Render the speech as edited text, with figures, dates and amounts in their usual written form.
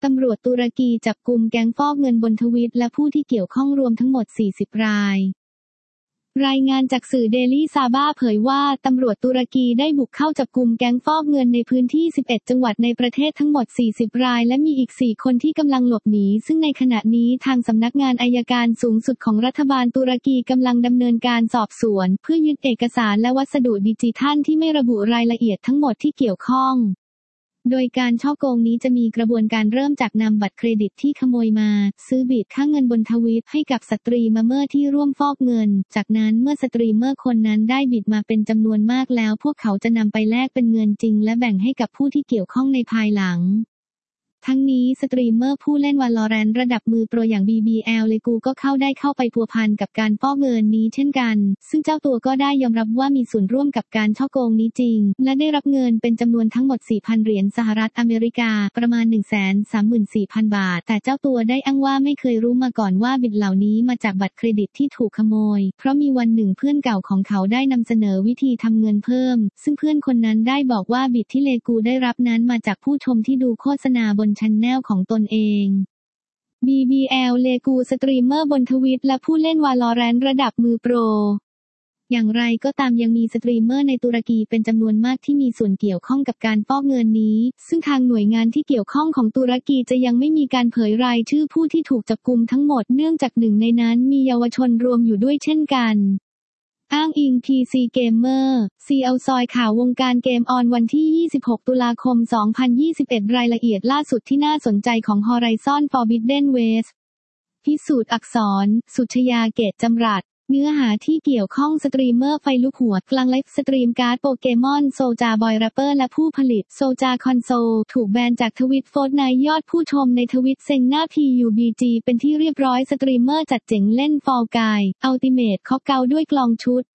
ตำรวจตุรกีจับกุมแก๊งฟอกเงินบนทวิตและผู้ที่เกี่ยวข้องรวมทั้งหมด40รายรายงานจากสื่อเดลี่ซาบ้าเผยว่าตำรวจตุรกีได้บุกเข้าจับกุมแก๊งฟอกเงินในพื้นที่11จังหวัดในประเทศทั้งหมด40รายและมีอีก4คนที่กำลังหลบหนีซึ่งในขณะนี้ทางสำนักงานอัยการสูงสุดของรัฐบาลตุรกีกำลังดำเนินการสอบสวนเพื่อยึดเอกสารและวัสดุดิจิทัลที่ไม่ระบุรายละเอียดทั้งหมดที่เกี่ยวข้องโดยการฉ้อโกงนี้จะมีกระบวนการเริ่มจากนำบัตรเครดิตที่ขโมยมาซื้อบิตค่าเงินบนทวิตให้กับสตรีมเมอร์ที่ร่วมฟอกเงินจากนั้นเมื่อสตรีมเมอร์คนนั้นได้บิตมาเป็นจำนวนมากแล้วพวกเขาจะนำไปแลกเป็นเงินจริงและแบ่งให้กับผู้ที่เกี่ยวข้องในภายหลังทั้งนี้สตรีมเมอร์ผู้เล่น Valorant ระดับมือโปรอย่าง BBL เลกูก็เข้าไปพัวพันกับการฟอกเงินนี้เช่นกันซึ่งเจ้าตัวก็ได้ยอมรับว่ามีส่วนร่วมกับการฉ้อโกงนี้จริงและได้รับเงินเป็นจำนวนทั้งหมด 4,000 เหรียญสหรัฐอเมริกาประมาณ 134,000 บาทแต่เจ้าตัวได้อ้างว่าไม่เคยรู้มาก่อนว่าบิตเหล่านี้มาจากบัตรเครดิตที่ถูกขโมยเพราะมีวันหนึ่งเพื่อนเก่าของเขาได้นำเสนอวิธีทำเงินเพิ่มซึ่งเพื่อนคนนั้นได้บอกว่าบิตที่เลกูได้รับนั้นมาจากผู้ชมที่ดูโฆษณาบนชันแนลของตนเอง BBL เลกูสตรีมเมอร์บนทวิตและผู้เล่น Valorant ระดับมือโปรอย่างไรก็ตามยังมีสตรีมเมอร์ในตุรกีเป็นจำนวนมากที่มีส่วนเกี่ยวข้องกับการฟอกเงินนี้ซึ่งทางหน่วยงานที่เกี่ยวข้องของตุรกีจะยังไม่มีการเผยรายชื่อผู้ที่ถูกจับกุมทั้งหมดเนื่องจากหนึ่งในนั้นมีเยาวชนรวมอยู่ด้วยเช่นกันอ้างอิง PC Gamer ซีเอลซอยข่าววงการเกมออนวันที่26ตุลาคม2021รายละเอียดล่าสุดที่น่าสนใจของ Horizon Forbidden West พิสูจน์อักษรสุชยาเกตจำรัดเนื้อหาที่เกี่ยวข้องสตรีมเมอร์ไฟลุกหัวกลางไลฟ์สตรีมการ์ดโปเกมอนโซจาบอยแรปเปอร์และผู้ผลิตโซจาคอนโซลถูกแบนจากทวิตโฟร์ทไนท์ยอดผู้ชมในทวิตเซ็งหน้า PUBG เป็นที่เรียบร้อยสตรีมเมอร์จัดเจ๋งเล่นฟอลกายอัลติเมทค็อกเกาด้วยกลองชุด